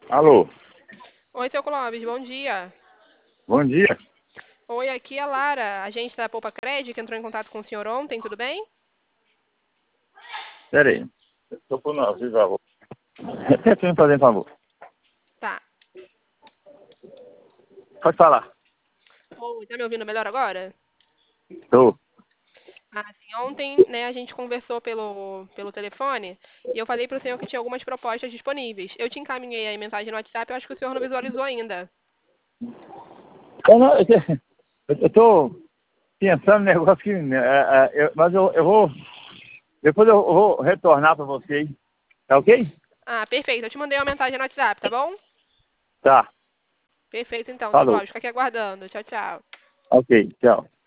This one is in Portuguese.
Alô, Oi, seu Clóvis, bom dia. bom dia. Oi, aqui é a Lara, agente da Poupa Cred, que entrou em contato com o senhor ontem, tudo bem? Pera aí. Estou por não, por favor. Repete me fazer um favor. Tá. Pode falar. Oi, tá me ouvindo melhor agora? Estou. Sim, ontem, né, a gente conversou pelo telefone e eu falei pro senhor que tinha algumas propostas disponíveis. Eu te encaminhei aí mensagem no WhatsApp, eu acho que o senhor não visualizou ainda. Eu estou pensando no negócio que... mas eu vou... Depois eu vou retornar para você aí. Tá ok? Perfeito, eu te mandei uma mensagem no WhatsApp, tá bom? Tá. Perfeito, então, seu Falou. Clóvis, fica aqui aguardando. Tchau, tchau. Ok, tchau.